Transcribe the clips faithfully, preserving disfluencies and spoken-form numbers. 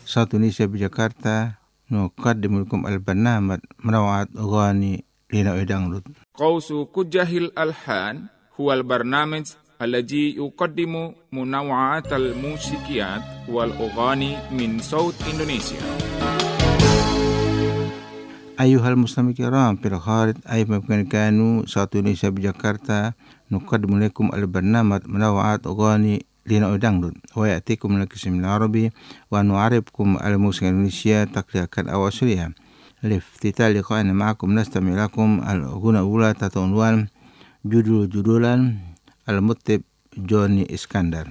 صوت تونسيا بجاكرتا نقدم لكم البرنامج منوعات أغاني لنا دانلود. قوس كجه الألحان هو البرنامج الذي يقدم منوعات الموسيقيات والأغاني من صوت إندونيسيا. أيها المستمعين الكرام في الخارج أيضا كانوا صوت تونسيا بجاكرتا نقدم لكم البرنامج منوعات أغاني لنا دانلود ويأتيكم من القسم العربي ونعرفكم الموسيقى الإندونيسية تقليدية أو أصلية. لافتتاح لقائنا معكم نستمع لكم الأغنية الأولى تحت عنوان جدول-جدولا المطرب جوني إسكندر.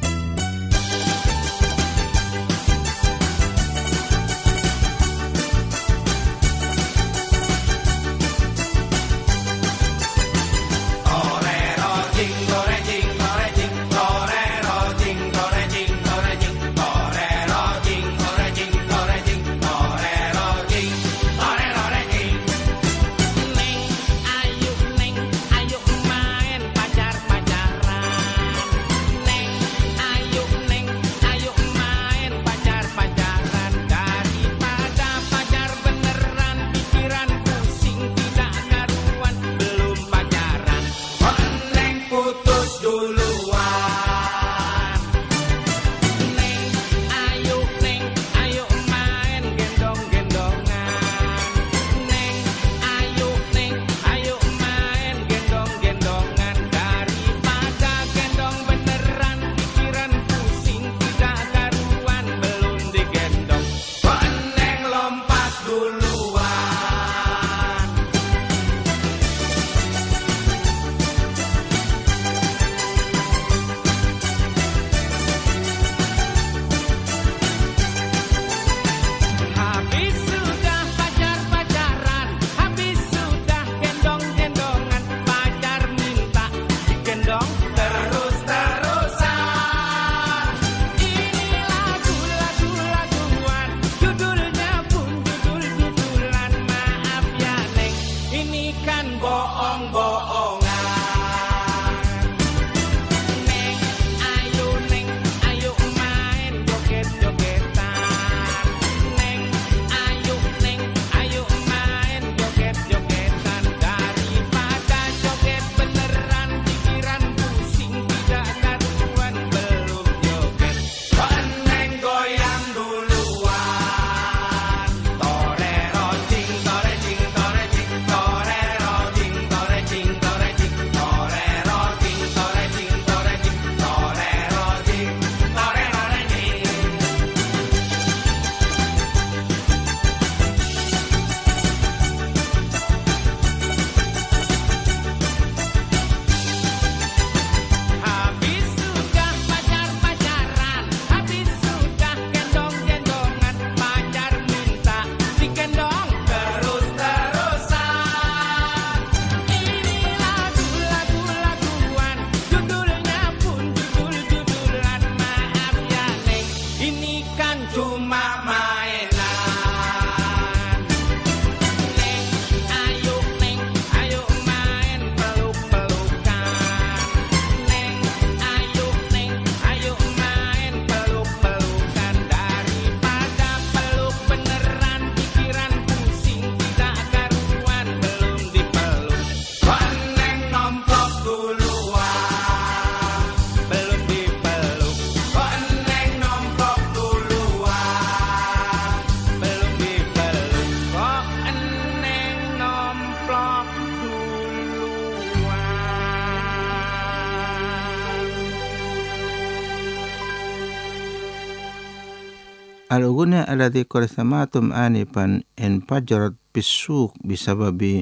الأغنية التي قد سمعتم آنفا انفجرت بالسوق بسبب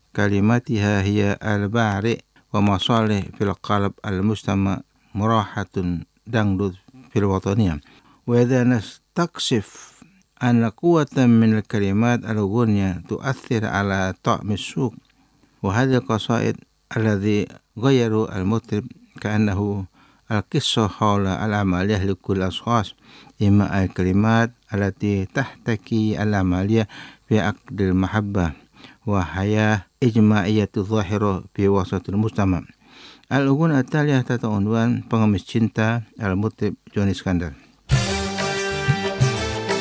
كلماتها هي البارئ ومصالح في القلب المجتمع مراحة دانلود في الوطنية. وإذا نستكشف أن قوة من الكلمات الأغنية تؤثر على طعم السوق، وهذه القصائد الذي غيروا المطرب كأنه القصة حول العملية لكل الأشخاص، إما الكلمات التي تحتكي العملية في عقد المحبة وحياة إجتماعية ظاهرة في وسط المجتمع. الأغنية التالية تحت عنوان Pengemis Cinta المطرب جوني إسكندر.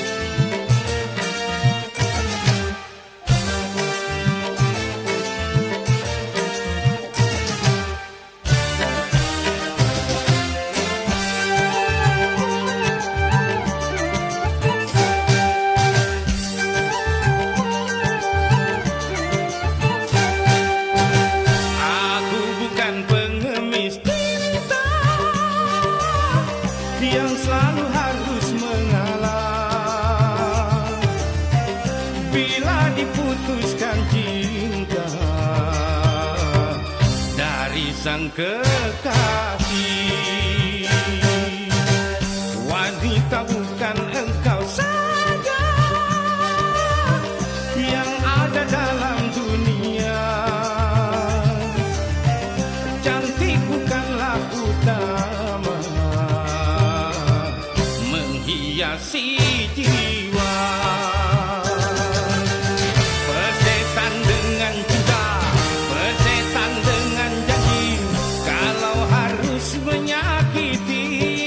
kekasih. Wanita bukan engkau saja yang ada dalam dunia. Cantik bukanlah utama menghiasi jiwa. Persetan dengan cinta, persetan dengan janji, kalau harus menyakiti.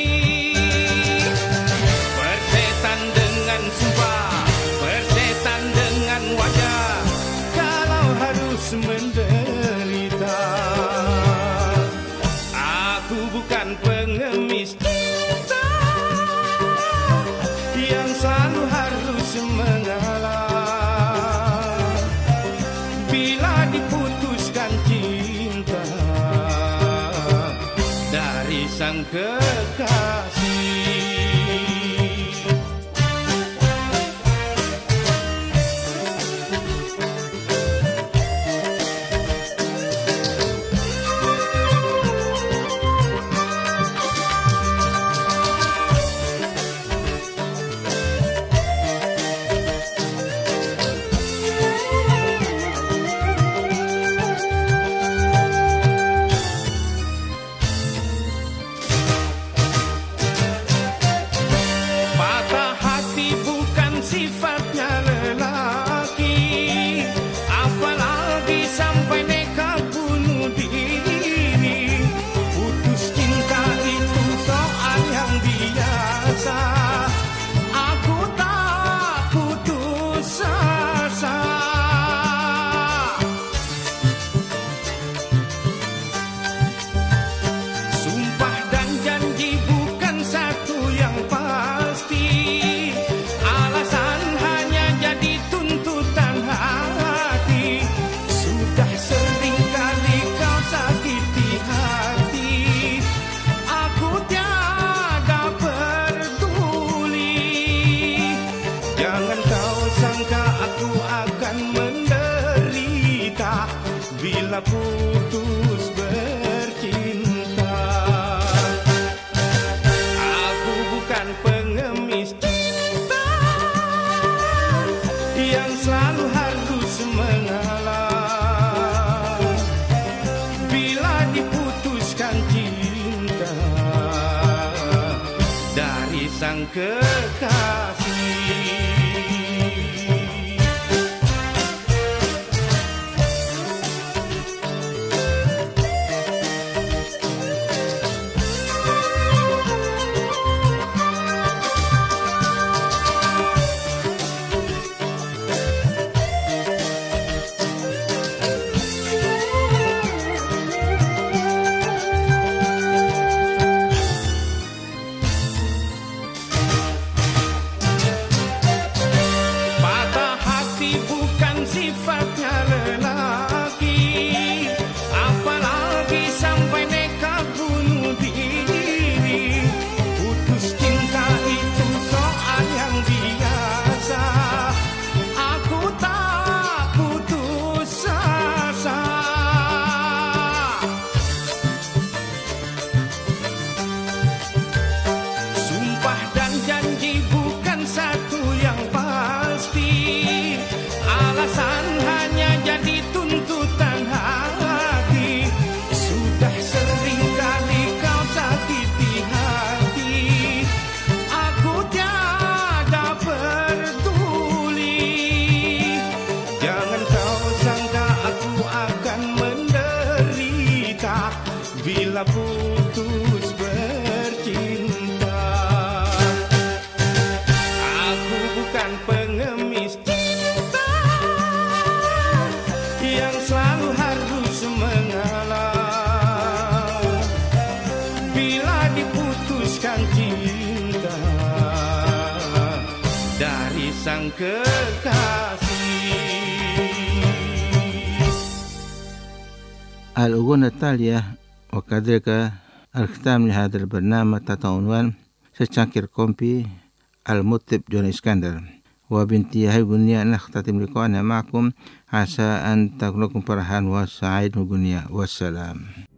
Persetan dengan sumpah, persetan dengan wajah, kalau harus menderita. Aku bukan pengemis cinta yang selalu harus mengalah bila diputuskan cinta dari sang kekasih. Patah hati bukan sifatnya lelaki, apalagi sampai nekat bunuh diri. Putus cinta itu soal yang biasa, aku tak putus asa. Sumpah dan janji bukan satu yang pasti, alasan hanya jadi tuntutan hati. Sudah sering kali kau sakiti hati, aku tiada peduli. Jangan kau sangka aku akan menderita bila putus bercinta. Aku bukan pengemis cinta yang selalu harus mengalah bila diputuskan cinta dari sang kekasih. Patah hati bukan sifatnya lelaki, apalagi sampai nekat bunuh diri. Putus cinta itu soal yang biasa, aku tak putus asa. Sumpah dan janji bukan satu yang pasti, alasan hanya jadi tuntutan hati. Sudah sering kali kau sakiti hati, aku tiada peduli. Jangan kau sangka aku akan menderita bila putus bercinta. Aku bukan pengemis cinta yang selalu harus mengalah bila diputuskan cinta dari sang kekasih. الأغنية التالية وكذلك الختام لهذا البرنامج تحت عنوان سشاكر كومبي المطرب جون اسكندر. وبانتهاء الأغنية نختتم لقاءنا معكم، عسى أن تكون لكم فرحان وسعيد الأغنية، والسلام.